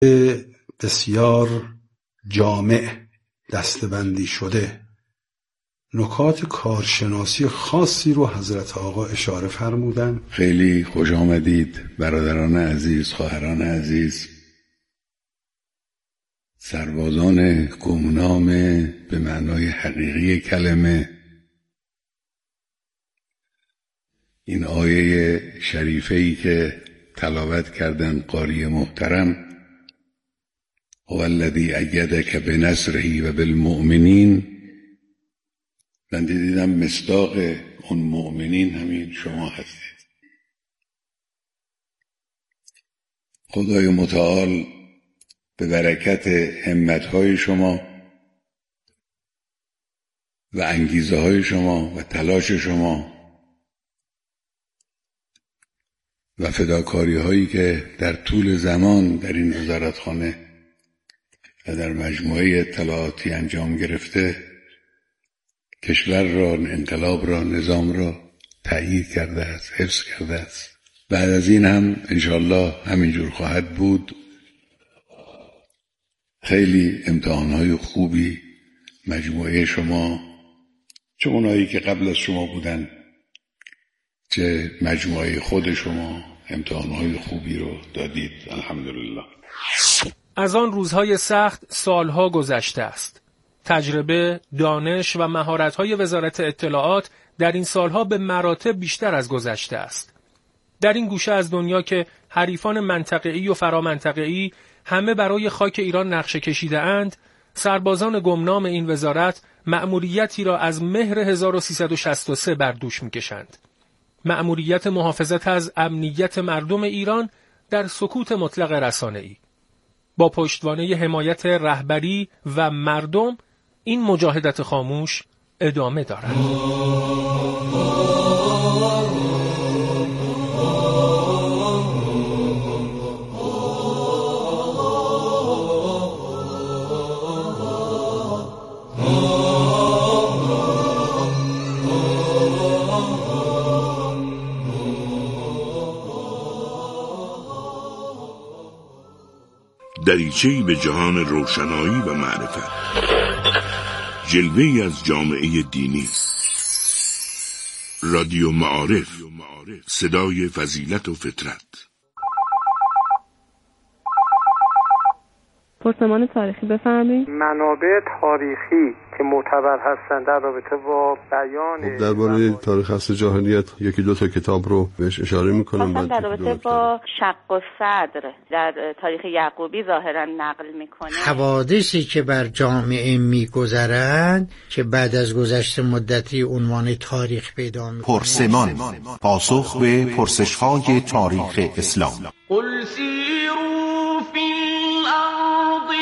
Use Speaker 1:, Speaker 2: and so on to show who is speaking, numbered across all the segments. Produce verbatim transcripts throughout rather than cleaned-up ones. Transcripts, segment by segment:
Speaker 1: بسیار جامع دسته‌بندی شده. نکات کارشناسی خاصی رو حضرت آقا اشاره فرمودن.
Speaker 2: خیلی خوش آمدید برادران عزیز، خواهران عزیز، سربازان گمنام به معنای حقیقی کلمه. این آیه شریفه‌ای که تلاوت کردن قاری محترم، هو الذی ایدک بنصره و بالمؤمنین، من دیدم مصداق اون مؤمنین همین شما هستید. خدای متعال به برکت همت‌های شما و انگیزه‌های شما و تلاش شما و فداکاری‌هایی که در طول زمان در این وزارتخانه و در مجموعه اطلاعاتی انجام گرفته، کشور را، انقلاب را، نظام را تأیید کرده است، حفظ کرده است. بعد از این هم انشاءالله همینجور خواهد بود. خیلی امتحانهای خوبی مجموعه شما، چه اونایی که قبل از شما بودن چه مجموعه خود شما، امتحانهای خوبی رو دادید، الحمدلله.
Speaker 3: از آن روزهای سخت سالها گذشته است. تجربه، دانش و مهارت‌های وزارت اطلاعات در این سالها به مراتب بیشتر از گذشته است. در این گوشه از دنیا که حریفان منطقه‌ای و فرامنطقه‌ای همه برای خاک ایران نقشه کشیده اند، سربازان گمنام این وزارت مأموریتی را از مهر هزار و سیصد و شصت و سه بر دوش می‌کشند. مأموریت محافظت از امنیت مردم ایران در سکوت مطلق رسانه‌ای. با پشتوانه حمایت رهبری و مردم این مجاهدت خاموش ادامه دارد.
Speaker 4: دریچه‌ای به جهان روشنایی و معرفت، جلوه‌ای از جامعه دینی. رادیو معارف، صدای فضیلت و فطرت.
Speaker 5: پرسمان تاریخی بفرمایید.
Speaker 6: منابع تاریخی که معتبر هستند در رابطه با بیان
Speaker 7: درباره تاریخ عصر جاهلیت یکی دو تا کتاب رو بهش اشاره می‌کنم.
Speaker 5: مثلا در رابطه با شق الصدر در تاریخ یعقوبی ظاهرا نقل می‌کنه.
Speaker 8: حوادثی که بر جامعه می‌گذرند که بعد از گذشت مدتی عنوان تاریخ پیدا می‌کنه.
Speaker 9: پرسمان، پاسخ به پرسش‌های تاریخ اسلام.
Speaker 10: قل سیروا فی الارض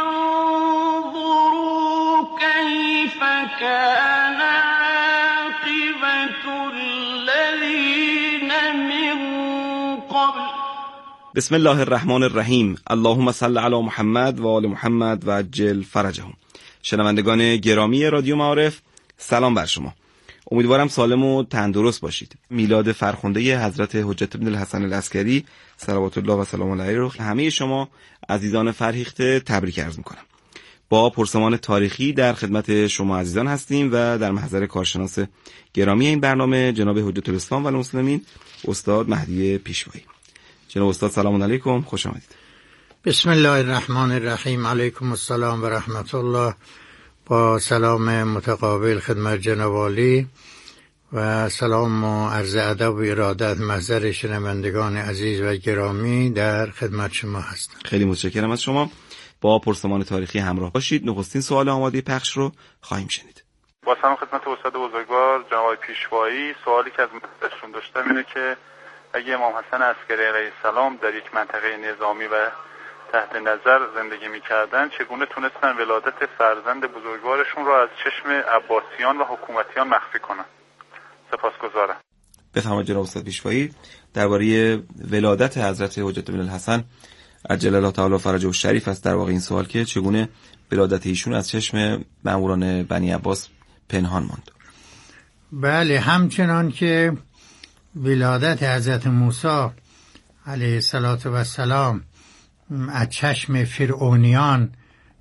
Speaker 10: فانظروا کیف کان عاقبة الذین من قبل.
Speaker 11: بسم الله الرحمن الرحیم. اللهم صل علی محمد و آل محمد و عجل فرجهم. شنوندگان گرامی رادیو معارف، سلام بر شما. امیدوارم سالم و تندرست باشید. میلاد فرخنده حضرت حجت بن الحسن العسکری صلوات الله و سلام علیه رو همه شما عزیزان فرهیخته تبریک عرض میکنم. با پرسمان تاریخی در خدمت شما عزیزان هستیم و در محضر کارشناس گرامی این برنامه جناب حجت الاسلام و المسلمین استاد مهدی پیشوایی. جناب استاد سلام علیکم، خوش آمدید.
Speaker 8: بسم الله الرحمن الرحیم. علیکم السلام و رحمت الله. با سلام متقابل خدمت جناب عالی و سلام و عرض ادب و ارادت محضر شنوندگان عزیز و گرامی در خدمت شما هستم.
Speaker 11: خیلی متشکرم از شما. با پرسمان تاریخی همراه باشید. نخستین سوال آماده پخش رو خواهیم شنید.
Speaker 12: با سلام خدمت استاد بزرگوار جناب پیشوایی، سوالی که از مدتشون داشتم اینه که اگه امام حسن عسکری علیه السلام در یک منطقه نظامی و تحت نظر زندگی می‌کردن، چگونه تونستن ولادت فرزند بزرگوارشون رو از چشم عباسیان و حکومتیان مخفی کنن؟ سپاسگزارم.
Speaker 11: بفرمایید جناب استاد پیشوایی درباره ولادت حضرت حجت بن الحسن عجل الله تعالی فرجه الشریف است در واقع این سوال که چگونه ولادت ایشون از چشم مأموران بنی عباس پنهان ماند.
Speaker 8: بله، همچنان که ولادت حضرت موسی علیه السلام از چشم فرعونیان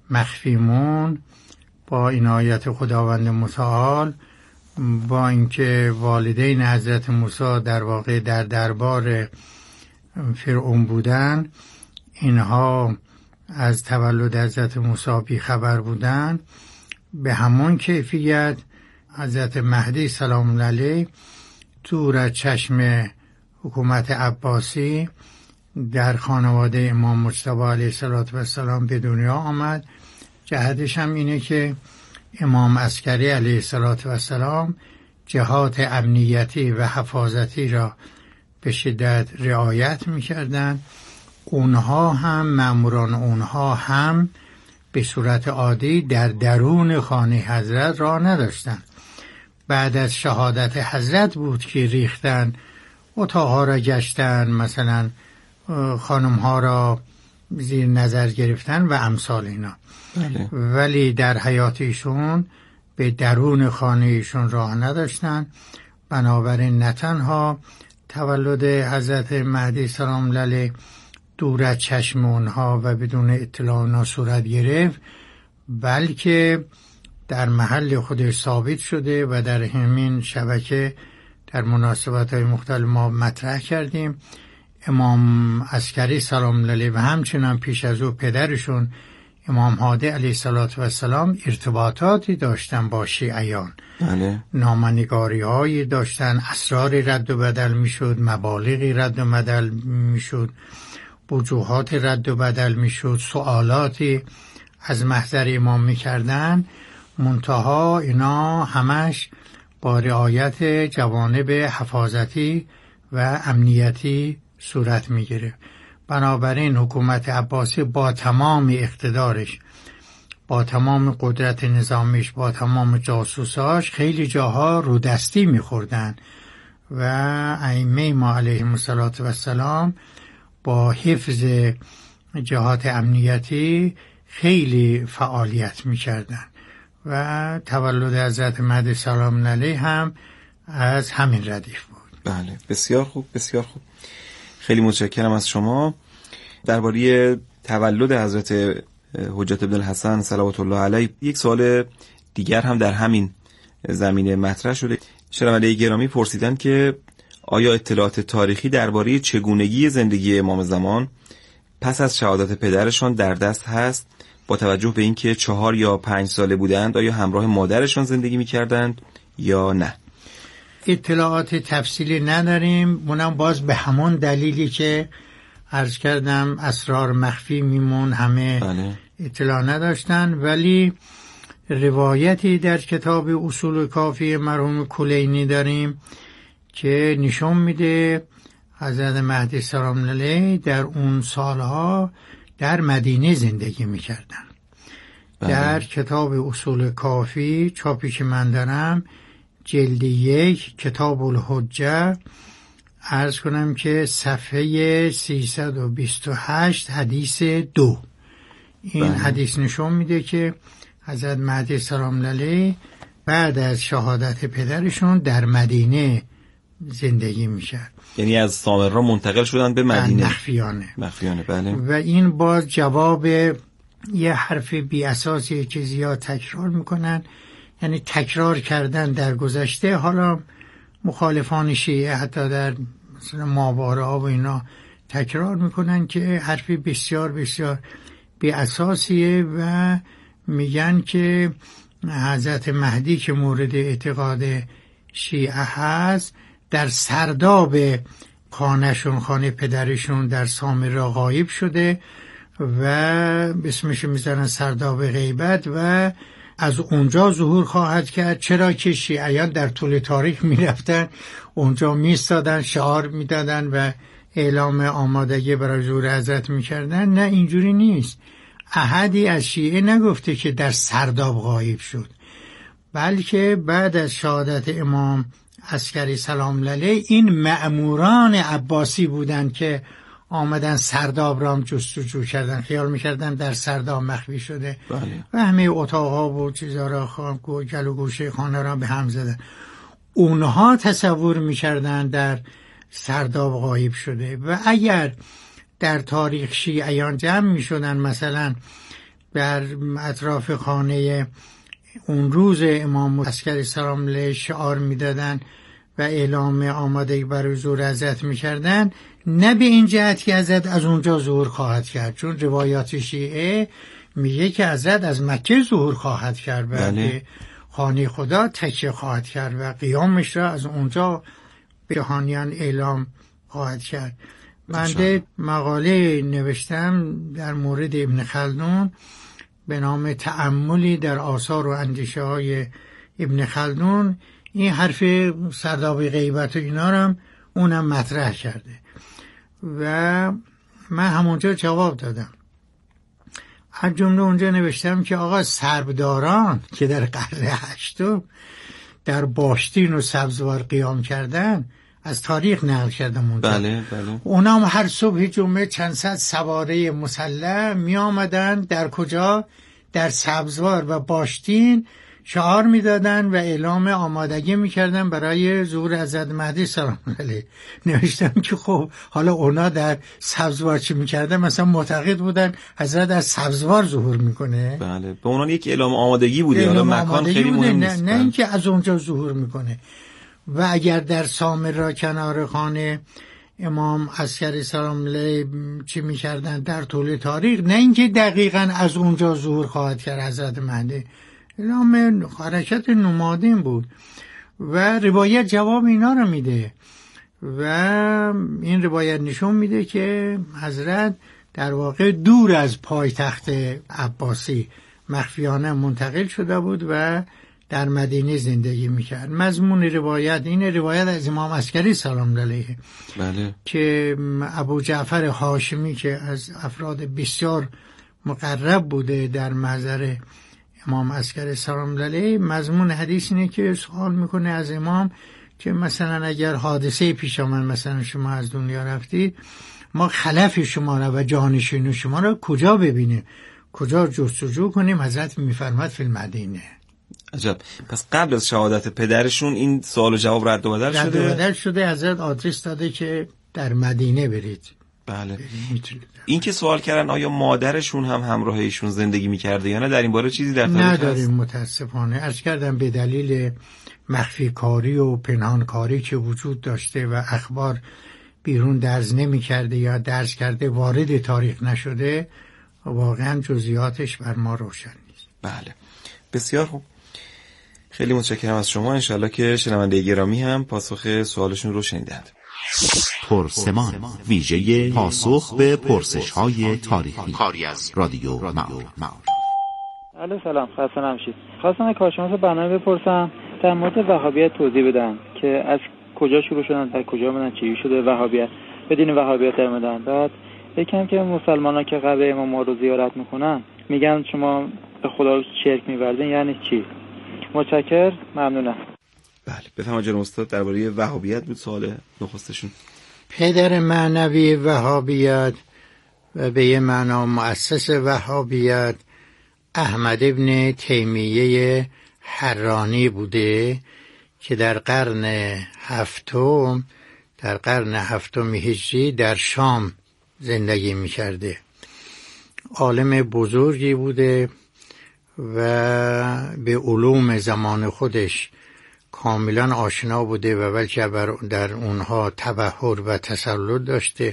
Speaker 8: مخفیمون با عنایت خداوند متعال، با اینکه والدین حضرت موسی در واقع در دربار فرعون بودن، اینها از تولد حضرت موسی بی خبر بودن، به همون کیفیت حضرت مهدی سلام علیه دور از چشم حکومت عباسی در خانواده امام مجتبی علیه السلام به دنیا آمد. جهتش هم اینه که امام عسکری علیه السلام جهات امنیتی و حفاظتی را به شدت رعایت می‌کردند. اونها هم مأموران اونها هم به صورت عادی در درون خانه حضرت را نداشتند. بعد از شهادت حضرت بود که ریختن، اتاقها را گشتن، مثلا خانمها را زیر نظر گرفتن و امثال اینا. بله. ولی در حیات ایشون به درون خانه ایشون راه نداشتن. بنابراین نه تنها تولد حضرت مهدی سلام علیه دور از چشم اونها و بدون اطلاع اونها صورت گرفت، بلکه در محل خودش ثابت شده و در همین شبکه در مناسبت‌های مختلف ما مطرح کردیم. امام عسکری سلام علیه و همچنان پیش از او پدرشون امام هادی علیه السلام ارتباطاتی داشتن با شیعیان. بله. نامنگاری هایی داشتن، اسراری رد و بدل میشد، مبالغی رد و بدل میشد، وجوهات رد و بدل میشد، سوالاتی از محضر امام میکردن. منتها اینا همش با رعایت جوانب حفاظتی و امنیتی صورت میگیره. بنابراین حکومت عباسی با تمام اقتدارش، با تمام قدرت نظامیش، با تمام جاسوساش خیلی جاها رو دستی میخوردن و ائمه ما علیهم السلام با حفظ جهات امنیتی خیلی فعالیت میکردن و تولد حضرت مهدی سلام علیه هم از همین ردیف بود.
Speaker 11: بله، بسیار خوب، بسیار خوب. خیلی متشکرم از شما. درباره تولد حضرت حجت ابن الحسن صلوات الله علیه یک سوال دیگر هم در همین زمینه مطرح شده. شنونده گرامی پرسیدن که آیا اطلاعات تاریخی درباره چگونگی زندگی امام زمان پس از شهادت پدرشان در دست هست؟ با توجه به اینکه چهار یا پنج ساله بودند، آیا همراه مادرشان زندگی می‌کردند یا نه؟
Speaker 8: اطلاعات تفصیلی نداریم. اونم باز به همون دلیلی که عرض کردم اسرار مخفی میمون، همه بله. اطلاع نداشتن. ولی روایتی در کتاب اصول کافی مرحوم کلینی داریم که نشون میده حضرت مهدی سلام علیه در اون سالها در مدینه زندگی میکردن. بله. در کتاب اصول کافی چاپی که من دارم جلد یک کتاب الحجه، عرض کنم که صفحه سیصد و بیست و هشت حدیث دو این بله. حدیث نشون میده که حضرت مهدی سلام علیه بعد از شهادت پدرشون در مدینه زندگی میشد.
Speaker 11: یعنی از سامرا منتقل شدن به مدینه
Speaker 8: مخفیانه.
Speaker 11: مخفیانه بله.
Speaker 8: و این باز جواب یه حرف بی اساسیه که زیاد تکرار میکنن، یعنی تکرار کردن در گذشته. حالا مخالفان شیعه حتی در مثلا ماواره ها و اینا تکرار میکنن که حرفی بسیار بسیار بی اساسیه و میگن که حضرت مهدی که مورد اعتقاد شیعه هست در سرداب خانهشون، خانه پدرشون در سامرا غایب شده و اسمش میذارن سرداب غیبت و از اونجا ظهور خواهد کرد. چرا که شیعیان در طول تاریخ میرفتن اونجا میستادن، شعار میدادن و اعلام آمادگی برای ظهور حضرت میکردن. نه، اینجوری نیست. احدی از شیعه نگفته که در سرداب غایب شد، بلکه بعد از شهادت امام عسکری سلام علیه این مأموران عباسی بودند که آمدن سرداب رام جستجو کردن، خیال میکردن در سرداب مخفی شده. بله. و همه اتاقها و چیزا را خان گل و گوشه خانه را به هم زدن. اونها تصور میکردن در سرداب غایب شده و اگر در تاریخ شیعیان جمع می شدن، مثلا در اطراف خانه اون روز امام عسکری سلام علیه شعار می دادن و اعلام آمادگی برای ظهور حضرت می کردن، نه به این جهت که حضرت از اونجا ظهور خواهد کرد، چون روایات شیعه میگه که حضرت از مکه ظهور خواهد کرد و به خانه خدا تکیه خواهد کرد و قیامش را از اونجا به جهانیان اعلام خواهد کرد. بنده مقاله نوشتم در مورد ابن خلدون به نام تأملی در آثار و اندیشه های ابن خلدون. این حرف سرداب غیبت و اینا رو هم اونم مطرح کرده و من همونجا جواب دادم. از جمله اونجا نوشتم که آقا سربداران که در قرن هشتم در باشتین و سبزوار قیام کردن از تاریخ نقل کردم اونجا.
Speaker 11: بله بله.
Speaker 8: اونا هم هر صبح جمعه چند صد سواره مسلح می آمدن در کجا؟ در سبزوار و باشتین شعار می دادن و اعلام آمادگی می کردن برای ظهور حضرت مهدی سلام علیه. نوشتم که خب حالا اونا در سبزوار چی می کردن؟ مثلا معتقد بودن حضرت در سبزوار ظهور می کنه.
Speaker 11: بله، به اونان یک اعلام آمادگی بوده، حالا مکان خیلی مهم نیست.
Speaker 8: نه, نه اینکه از اونجا ظهور می کنه. و اگر در سامرا کنار خانه امام عسکری سلام علیه چی می کردن در طول تاریخ، نه اینکه دقیقاً از اونجا ظهور خواهد کرد حضرت مهدی، اعلام حرکت نمادین بود و روایت جواب اینا رو میده و این روایت نشون میده که حضرت در واقع دور از پایتخت عباسی مخفیانه منتقل شده بود و در مدینه زندگی میکرد. مضمون روایت این روایت از امام عسکری سلام علیه
Speaker 11: بله.
Speaker 8: که ابو جعفر هاشمی که از افراد بسیار مقرب بوده در محضر امام عسکری سلام علیه، مضمون حدیث اینه که سوال میکنه از امام که مثلا اگر حادثه پیش آمد، مثلا شما از دنیا رفتید، ما خلف شما را و جانشین شما را کجا ببینیم، کجا جستجو کنیم؟ حضرت میفرماد فی المدینه.
Speaker 11: عجب. پس قبل از شهادت پدرشون این سوال و جواب رد و بدل شده؟
Speaker 8: رد و بدل شده. حضرت آدرس داده که در مدینه برید.
Speaker 11: بله. این که سوال کردن آیا مادرشون هم همراه ایشون زندگی میکرده یا نه، در این باره چیزی در تاریخ هست؟
Speaker 8: نداریم متاسفانه. عرض کردم به دلیل مخفی کاری و پنهان کاری که وجود داشته و اخبار بیرون درز نمی کرده یا درز کرده وارد تاریخ نشده، واقعا جزئیاتش بر ما روشن نیست.
Speaker 11: بله بسیار خوب، خیلی متشکرم از شما. انشالله که شنونده گرامی هم پاسخ سوالشون رو شنیدند.
Speaker 9: پرسمان، ویژه پاسخ به پرسش‌های تاریخی، کاری از رادیو معارف.
Speaker 13: الو سلام، خسته نباشید. خواستم کارشناس برنامه بپرسم در مورد وهابیت توضیح بدن که از کجا شروع شدن، در کجا اومدن، چی شده وهابیت به دین وهابیت اومدن. بعد یکم که مسلمان‌ها که قبر امام رو زیارت میکنن میگن شما به خدا شرک می‌ورزین، یعنی چی؟ متشکر، ممنونم.
Speaker 11: بله بفرمایید جناب استاد، درباره وهابیت بود سوال نخستشون.
Speaker 8: پدر معنوی وهابیت و به یه معنا مؤسس وهابیت احمد ابن تیمیه حرانی بوده که در قرن هفتم در قرن هفتم هجری در شام زندگی می‌کرده. عالم بزرگی بوده و به علوم زمان خودش کاملا آشنا بوده و بلکه در اونها تبحر و تسلط داشته،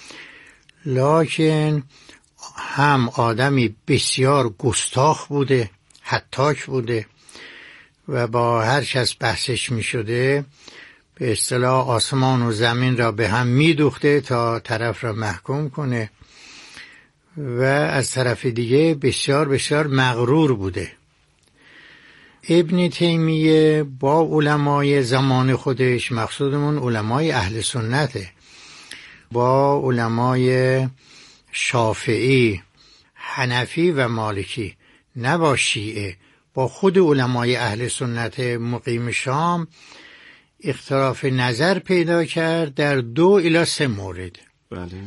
Speaker 8: لکن هم آدمی بسیار گستاخ بوده، هتاک بوده و با هر کس بحثش می شده به اصطلاح آسمان و زمین را به هم می دوخته تا طرف را محکوم کنه و از طرف دیگه بسیار بسیار مغرور بوده. ابن تیمیه با علمای زمان خودش، مقصودمون علمای اهل سنته، با علمای شافعی، حنفی و مالکی، نه با شیعه، با خود علمای اهل سنت مقیم شام اختلاف نظر پیدا کرد در دو الی سه مورد.
Speaker 11: بله.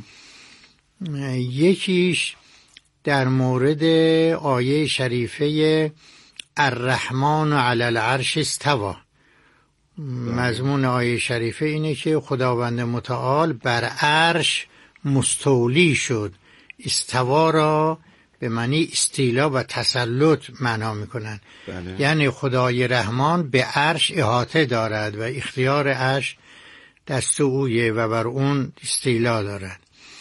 Speaker 8: یکیش در مورد آیه شریفه الرحمن علی العرش استوى. مضمون آیه شریفه اینه که خداوند متعال بر عرش مستولی شد. استوا را به معنی استیلا و تسلط معنا میکنن.
Speaker 11: بله.
Speaker 8: یعنی خدای رحمان به عرش احاطه دارد و اختیار عرش دست اویه و بر اون استیلا دارد.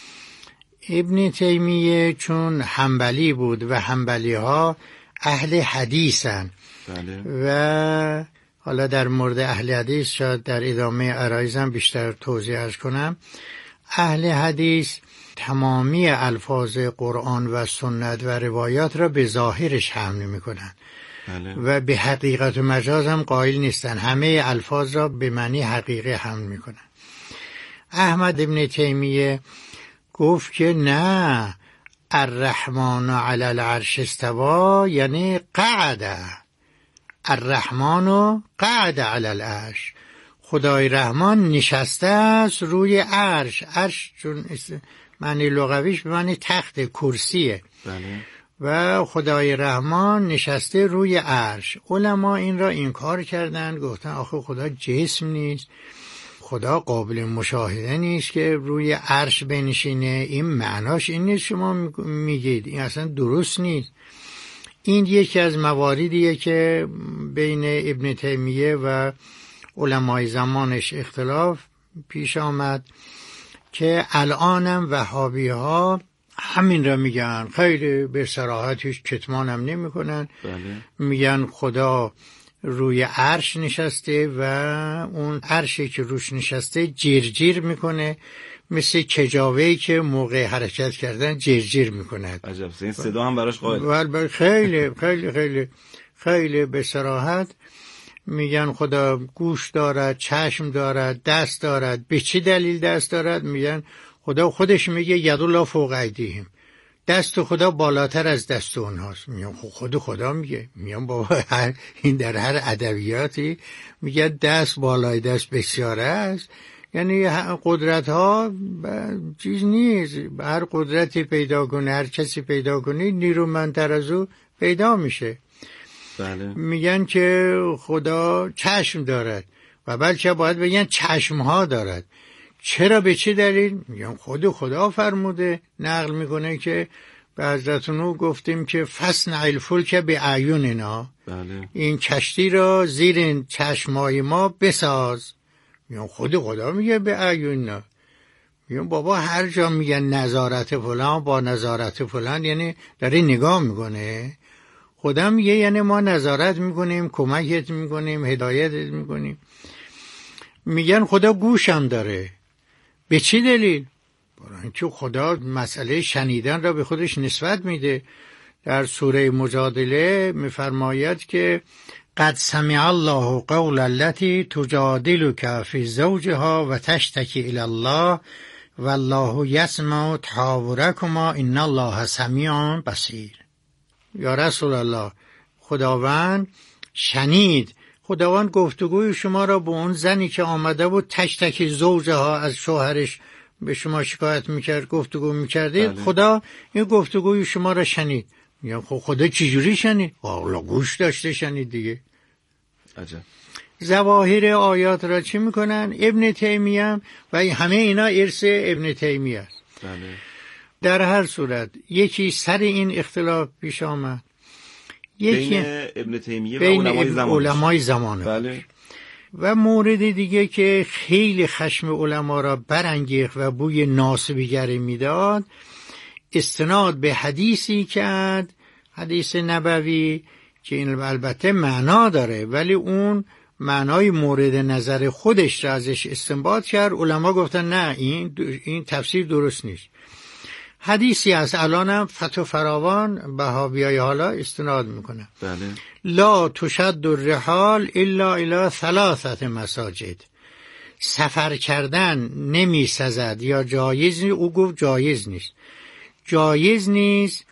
Speaker 8: ابن تیمیه چون حنبلی بود و حنبلی ها اهل حدیثن.
Speaker 11: بله.
Speaker 8: و حالا در مورد اهل حدیث شاید در ادامه عرایزم بیشتر توضیح عرض کنم. اهل حدیث تمامی الفاظ قرآن و سنت و روایات را به ظاهرش حمل میکنن.
Speaker 11: بله.
Speaker 8: و به حقیقت و مجاز هم قائل نیستن، همه الفاظ را به معنی حقیقی حمل میکنن. احمد ابن تیمیه گفت که نه، الرحمن علی العرش استوا یعنی قعده، الرحمن قعد علی العرش، خدای رحمان نشسته است روی عرش. عرش چون معنی لغویش به معنی تخت، کرسیه.
Speaker 11: بله.
Speaker 8: و خدای رحمان نشسته روی عرش. علما این را انکار کردن، گفتن آخه خدا جسم نیست، خدا قابل مشاهده نیست که روی عرش بنشینه، این معناش این نیست شما میگید، این اصلا درست نیست. این یکی از مواردیه که بین ابن تیمیه و علمای زمانش اختلاف پیش آمد که الانم وهابی ها همین را میگن، خیلی به صراحت هیچ کتمان هم نمی کنن.
Speaker 11: بله.
Speaker 8: میگن خدا روی عرش نشسته و اون عرشی که روش نشسته جیرجیر میکنه، مثل کجاوهی که موقع حرکت کردن جیرجیر میکند.
Speaker 11: عجب، این صدا هم براش قائل.
Speaker 8: خیلی خیلی خیلی خیلی به صراحت میگن خدا گوش دارد، چشم دارد، دست دارد. به چه دلیل دست دارد؟ میگن خدا خودش میگه یدالله فوق ایدیهم، دست خدا بالاتر از دست اونهاست. میگن خود خدا میگه. میگن بابا هر این در هر ادبیاتی میگه دست بالای دست بسیاره است، یعنی قدرت ها چیز نیست. هر قدرتی پیدا کنه، هر کسی پیدا کنه، نیرومندتر از او پیدا میشه.
Speaker 11: بله.
Speaker 8: میگن که خدا چشم دارد و بلکه باید بگن چشم ها دارد. چرا؟ به چه دلیل؟ میگن خود خدا فرموده. نقل میکنه که به حضرت نوح گفتیم که فصنع الفلک به اعیننا،
Speaker 11: بله.
Speaker 8: این کشتی را زیر چشمای ما بساز. میگن خود خدا میگه به اعیننا. میگن بابا هر جا میگن نظارت فلان با نظارت فلان یعنی داره نگاه میکنه. خدا میگه یعنی ما نظارت میکنیم، کمکت میکنیم، هدایتت میکنیم. میگن خدا گوشم داره. به چی دلیل؟ برای اینکه خدا مسئله شنیدن را به خودش نسبت میده. در سوره مجادله میفرماید که قد سمع الله قول التي تجادلك في زوجها و تشتكي الى الله والله يسمع تحاوركما ان الله سمیع بصیر. یا رسول الله، خداوند شنید، خداوند گفتگوی شما را با اون زنی که آمده بود تشتکی زوجها، از شوهرش به شما شکایت میکرد، گفتگو میکردید. بله. خدا این گفتگوی شما را شنید. میگم خب خدا چجوری شنید؟ والا گوش داشته شنید دیگه.
Speaker 11: عجب.
Speaker 8: ظواهر آیات را چی میکنن؟ ابن تیمیه و همه اینا ارث ابن تیمیه است.
Speaker 11: بله.
Speaker 8: در هر صورت یکی سر این اختلاف پیش آمد، یکی
Speaker 11: بین ابن تیمیه و
Speaker 8: بین
Speaker 11: علمای زمان.
Speaker 8: علمای زمان.
Speaker 11: بله.
Speaker 8: و مورد دیگه که خیلی خشم علما را برانگیخت و بوی ناسبیگری میداد، استناد به حدیثی کرد، حدیث نبوی که این البته معنا داره ولی اون معنای مورد نظر خودش را ازش استنباط کرد. علما گفتن نه، این این تفسیر درست نیست. حدیثی از الانم فتح فراوان وهابیای حالا استناد میکنه.
Speaker 11: بله.
Speaker 8: لا تشد الرحال الا الى ثلاثه مساجد. سفر کردن نمی سزد یا جایز نیست. او گفت جایز نیست. جایز نیست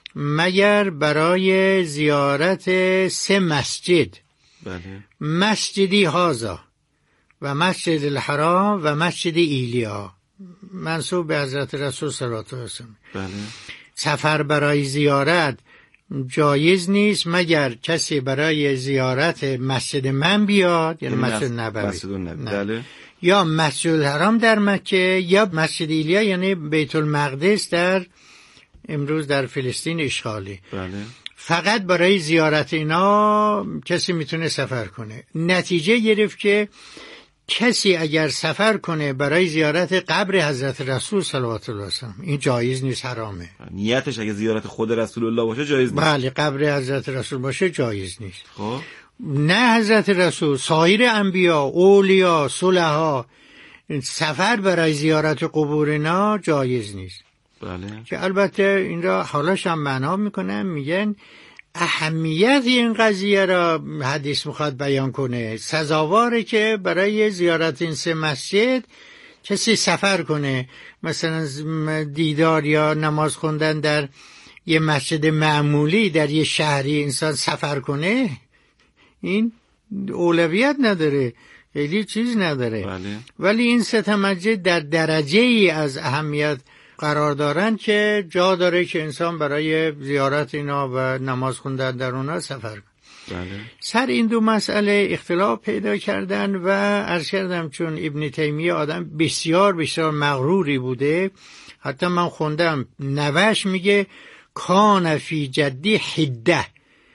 Speaker 8: مگر برای زیارت سه مسجد.
Speaker 11: بله.
Speaker 8: مسجدی هازا و مسجد الحرام و مسجد ایلیا، منسوب به حضرت رسول صلی الله علیه و سلم.
Speaker 11: بله.
Speaker 8: سفر برای زیارت جایز نیست مگر کسی برای زیارت مسجد من بیاد، یعنی مسجد نبوی.
Speaker 11: مسجد نبوی. بله.
Speaker 8: یا مسجد الحرام در مکه یا مسجد ایلیا یعنی بیت المقدس در امروز در فلسطین اشغالی.
Speaker 11: بله.
Speaker 8: فقط برای زیارت اینا کسی میتونه سفر کنه. نتیجه گرفت که کسی اگر سفر کنه برای زیارت قبر حضرت رسول صلوات الله علیه و این جایز نیست، حرامه.
Speaker 11: نیتش اگه زیارت خود رسول الله باشه جایز نیست.
Speaker 8: بله، قبر حضرت رسول باشه جایز نیست.
Speaker 11: خب
Speaker 8: نه حضرت رسول، سایر انبیا، اولیا، صلحا سفر برای زیارت قبور اینا جایز نیست.
Speaker 11: بله.
Speaker 8: که البته این را حالاش هم معنا میکنن، میگن اهمیت این قضیه را حدیث میخواد بیان کنه. سزاواره که برای زیارت این سه مسجد کسی سفر کنه، مثلا دیدار یا نماز خوندن در یه مسجد معمولی در یه شهری انسان سفر کنه، این اولویت نداره، خیلی چیز نداره.
Speaker 11: بله.
Speaker 8: ولی این سه مسجد در درجه ای از اهمیت قرار دارن که جا داره که انسان برای زیارت اینا و نماز خوندن در اونا سفر کنه.
Speaker 11: بله.
Speaker 8: سر این دو مسئله اختلاف پیدا کردن و عرض کردم چون ابن تیمیه آدم بسیار بسیار مغروری بوده، حتی من خوندم نوش میگه کان فی جدی حده،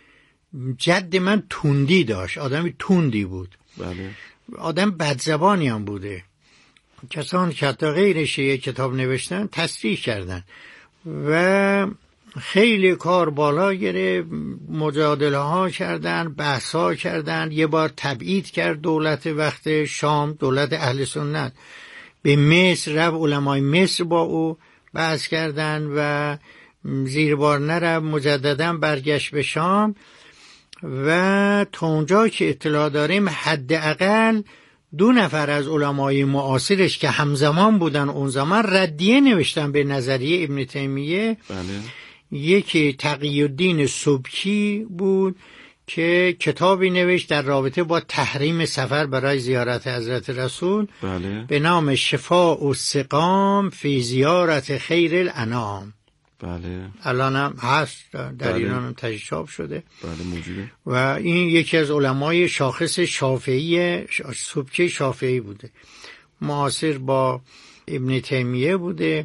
Speaker 8: جد من تندی داشت، آدمی تندی بود.
Speaker 11: بله.
Speaker 8: آدم بدزبانی هم بوده. کسان که حتی غیر شیعه کتاب نوشتن تصریح کردن و خیلی کار بالا گرفت، مجادله ها کردن، بحث ها کردن. یه بار تبعید کرد دولت وقت شام، دولت اهل سنت به مصر رفت، علمای مصر با او بحث کردن و زیر بار نرفت، مجددا برگشت به شام و تا اونجا که اطلاع داریم حداقل دو نفر از علمای معاصرش که همزمان بودن اون زمان ردیه نوشتن به نظریه ابن تیمیه.
Speaker 11: بله.
Speaker 8: یکی تقی الدین سبکی بود که کتابی نوشت در رابطه با تحریم سفر برای زیارت حضرت رسول.
Speaker 11: بله.
Speaker 8: به نام شفاء السقام فی زیارت خیر الانام.
Speaker 11: بله.
Speaker 8: الان هم هست در
Speaker 11: بله.
Speaker 8: ایران هم تجربه شده.
Speaker 11: بله موجوده.
Speaker 8: و این یکی از علمای شاخص شافعی سبکی شافعی بوده، معاصر با ابن تیمیه بوده.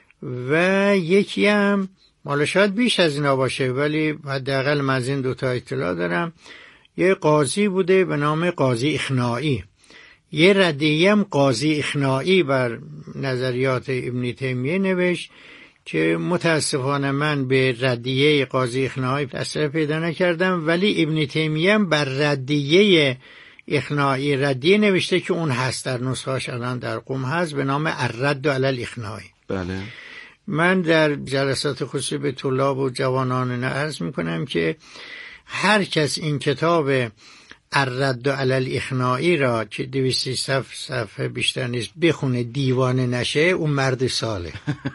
Speaker 8: و یکی هم مالا شاید بیش از اینا باشه ولی حداقل من از این دوتا اطلاع دارم، یه قاضی بوده به نام قاضی اخنائی. یه ردیه هم قاضی اخنائی بر نظریات ابن تیمیه نوشت که متاسفانه من به ردیه قاضی اخنائی اثر پیدا نکردم، ولی ابن تیمیه هم بر ردیه اخنائی ردیه نوشته که اون هست در نسخه‌اش الان در قم هست به نام الرد علی الاخنائی.
Speaker 11: بله.
Speaker 8: من در جلسات خصوصی به طلاب و جوانان عرض میکنم که هر کس این کتاب الرد علی الاخنائی را که دویست صفحه صفحه بیشتر نیست بخونه دیوانه نشه، اون مرد ساله.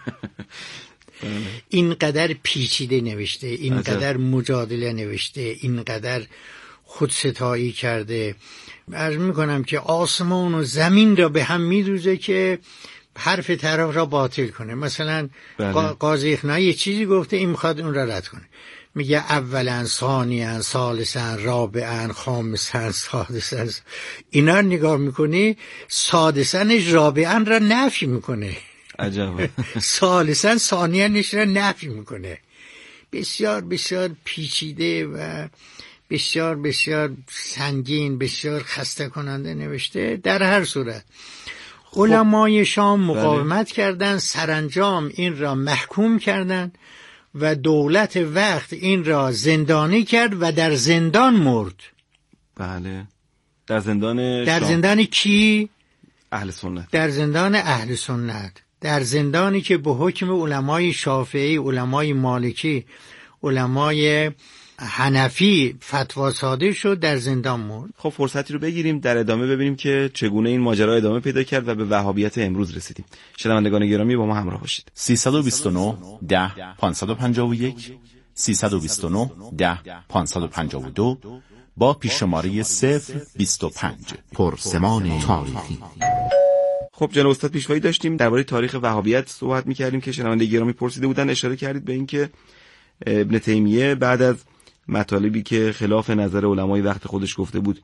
Speaker 8: اینقدر پیچیده نوشته، اینقدر مجادله نوشته، اینقدر خودستایی کرده. عرض میکنم که آسمان و زمین را به هم میدوزه که حرف طرف را باطل کنه. مثلا
Speaker 11: بله.
Speaker 8: قاضی اخنائی یه چیزی گفته، این میخواد اون را رد کنه، میگه اولا ثانیا ثالثا رابعا خامسا سادسا. اینا رو نگاه میکنی سادسنش رابعا را نفی میکنه،
Speaker 11: عجبه.
Speaker 8: ثالثا ثانیانش را نفی میکنه. بسیار بسیار پیچیده و بسیار بسیار سنگین، بسیار خسته کننده نوشته. در هر صورت خب. علمای شام مقاومت بله. کردن، سرانجام این را محکوم کردند و دولت وقت این را زندانی کرد و در زندان مرد.
Speaker 11: بله. در زندان
Speaker 8: در
Speaker 11: شام.
Speaker 8: زندان کی؟
Speaker 11: اهل سنت.
Speaker 8: در زندان اهل سنت، در زندانی که به حکم علمای شافعی، علمای مالکی، علمای حنفی فتوا صادر شد، در زندان مرد.
Speaker 11: خب فرصتی رو بگیریم در ادامه ببینیم که چگونه این ماجرا ادامه پیدا کرد و به وهابیت امروز رسیدیم. شنوندگان گرامی با ما همراه باشید.
Speaker 9: سیصد و بیست و نه ده پانصد و پنجاه و یک سیصد و بیست و نه ده پانصد و پنجاه و دو با پیششماره صفر بیست و پنج. پرسمان تاریخی.
Speaker 11: خب جناب استاد پیشوایی داشتیم درباره تاریخ وهابیت صحبت می‌کردیم که شنوندگان گرامی پرسیده بودن، اشاره کردید به اینکه ابن تیمیه بعد از مطالبی که خلاف نظر علمای وقت خودش گفته بود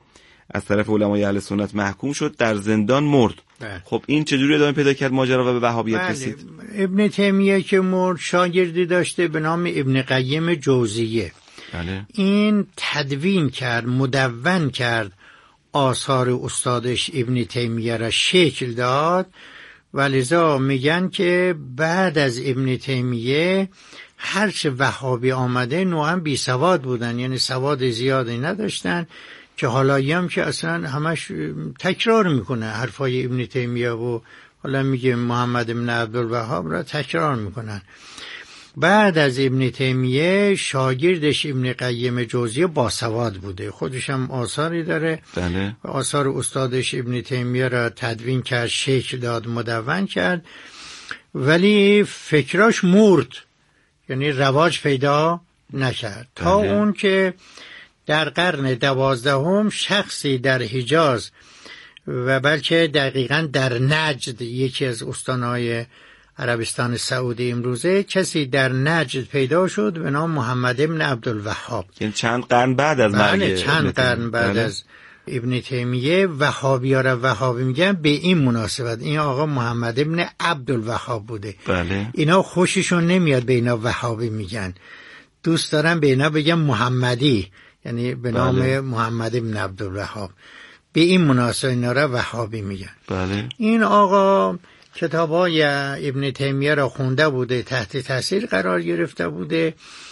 Speaker 11: از طرف علمای اهل سنت محکوم شد، در زندان مرد.
Speaker 8: بله. خب
Speaker 11: خب این چجوری ادامه پیدا کرد ماجرا و به وهابیت
Speaker 8: بله.
Speaker 11: رسید؟
Speaker 8: ابن تیمیه که مرد شاگردی داشته به نام ابن قیم جوزیه.
Speaker 11: بله.
Speaker 8: این تدوین کرد، مدون کرد، آثار استادش ابن تیمیه را شکل داد و لذا میگن که بعد از ابن تیمیه هرچه وهابی آمده نوعا بی سواد بودن، یعنی سواد زیادی نداشتن، که حالایی هم که اصلا همش تکرار میکنه حرفای ابن تیمیه و حالا میگه محمد بن عبدالوهاب را تکرار میکنن. بعد از ابن تیمیه شاگردش ابن قیم جوزیه باسواد بوده، خودش هم آثاری داره.
Speaker 11: بله.
Speaker 8: آثار استادش ابن تیمیه را تدوین کرد، شکل داد، مدون کرد، ولی فکراش مرد، یعنی رواج پیدا نکرد. بله. تا اون که در قرن دوازدهم شخصی در حجاز و بلکه دقیقاً در نجد، یکی از استانهای عربستان سعودی امروزه، کسی در نجد پیدا شد به نام محمد ابن عبدالوهاب.
Speaker 11: یعنی چند قرن بعد از مرگ.
Speaker 8: بله، چند قرن بعد بله. از ابن تیمیه. وهابی‌ها را وهابی میگن به این مناسبت، این آقا محمد ابن عبدالوهاب بوده.
Speaker 11: بله.
Speaker 8: اینا خوششون نمیاد به اینا وهابی میگن، دوست دارن به اینا بگن محمدی، یعنی به نام بله. محمد ابن عبدالوهاب. به این مناسبت اینا را وهابی میگن.
Speaker 11: بله.
Speaker 8: این آقا کتابای ابن تیمیه را خونده بوده، تحت تاثیر قرار گرفته بوده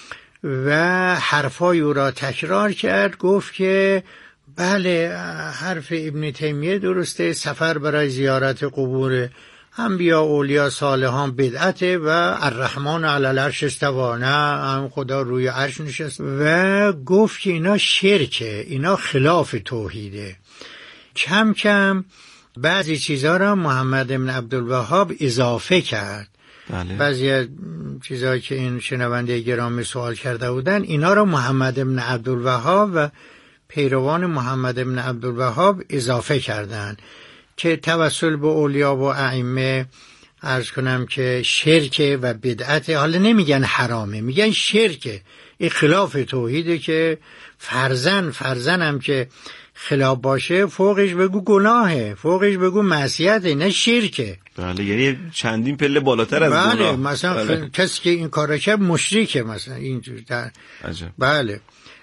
Speaker 8: و حرفای او را تکرار کرد. گفت که بله حرف ابن تیمیه درسته، سفر برای زیارت قبور انبیا اولیا صالحان بدعته و الرحمن علی العرش استوی، نه هم خدا روی عرش نشست، و گفت که اینا شرکه، اینا خلاف توحیده. کم کم بعضی چیزها را محمد بن عبدالوهاب اضافه کرد.
Speaker 11: بله.
Speaker 8: بعضی چیزهایی که این شنونده گرامی سوال کرده بودن، اینا را محمد بن عبدالوهاب و پیروان محمد بن عبدالوهاب اضافه کردند که توسل به اولیا و ائمه، عرض کنم که شرک و بدعت. حالا نمیگن حرامه، میگن شرکه، این خلاف توحیده، که فرزن فرزن هم که خلاف باشه فوقش بگو گناهه، فوقش بگو معصیته، نه شرکه.
Speaker 11: بله، یعنی چندین پله بالاتر از
Speaker 8: بله.
Speaker 11: گناه.
Speaker 8: مثلا
Speaker 11: بله.
Speaker 8: کسی که این کارو کرد مشرکه مثلا اینجور در...
Speaker 11: عجب.
Speaker 8: بله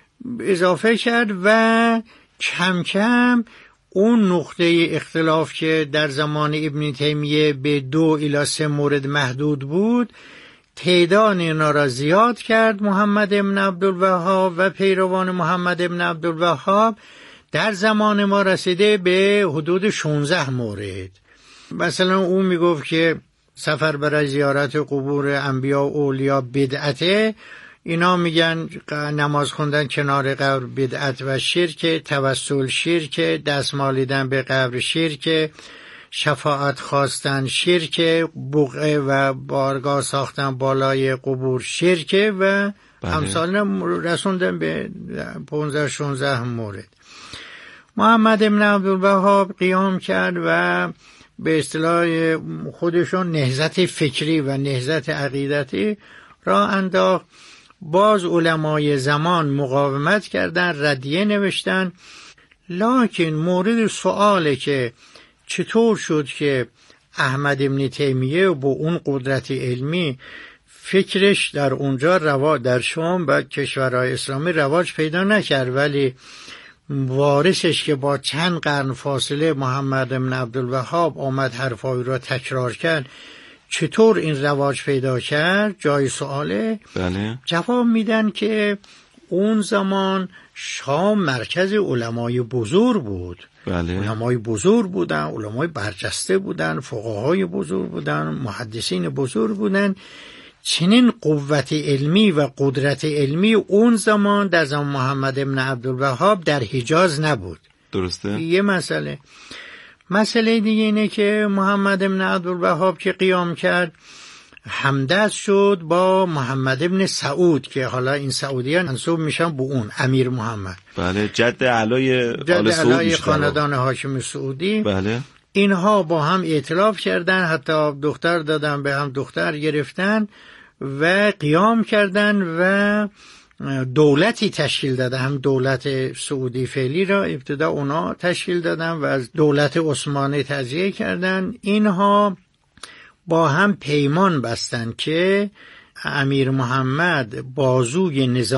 Speaker 8: اضافه کرد و کم کم اون نقطه اختلاف که در زمان ابن تیمیه به دو الی سه مورد محدود بود، تعداد اینا را زیاد کرد محمد بن عبدالوهاب و پیروان محمد بن عبدالوهاب. در زمان ما رسیده به حدود شانزده مورد. مثلا اون میگفت که سفر برای زیارت قبور انبیا و اولیا بدعته، اینا میگن نماز خوندن کنار قبر بدعت و شرک، توسل شرک، دستمالیدن به قبر شرک، شفاعت خواستن شرک، بقعه و بارگاه ساختن بالای قبور شرک و امثال رسوندن به پانزده شانزده مورد. محمد بن عبدالوهاب قیام کرد و به اصطلاح خودشون نهضت فکری و نهضت عقیدتی را انداخت. باز علمای زمان مقاومت کردن، ردیه نوشتن، لکن مورد سؤاله که چطور شد که احمد بن تیمیه با اون قدرت علمی فکرش در اونجا روا در شام و کشورهای اسلامی رواج پیدا نکرد، ولی وارثش که با چند قرن فاصله محمد بن عبدالوهاب آمد حرفای را تکرار کرد، چطور این رواج پیدا کرد؟ جای سواله.
Speaker 11: بله.
Speaker 8: جواب میدن که اون زمان شام مرکز علمای بزرگ بود.
Speaker 11: بله.
Speaker 8: علمای بزرگ بودن، علمای برجسته بودن، فقهای بزرگ بودن، محدثین بزرگ بودن. چنین قوت علمی و قدرت علمی اون زمان در زمان محمد بن عبدالوهاب در حجاز نبود.
Speaker 11: درسته.
Speaker 8: یه مسئله. مسئله دیگه اینه که محمد بن عبدالوهاب که قیام کرد همدست شد با محمد بن سعود که حالا این سعودیان منسوب میشن به اون امیر محمد.
Speaker 11: بله، جد اعلای
Speaker 8: جد اعلای خاندان هاشم سعودی.
Speaker 11: بله.
Speaker 8: اینها با هم ائتلاف کردن، حتی دختر دادن به هم، دختر گرفتن و قیام کردن و دولتی تشکیل داده، هم دولت سعودی فعلی را ابتدا اونا تشکیل دادن و از دولت عثمانی تجزیه کردن. اینها با هم پیمان بستن که امیر محمد بازوی نظام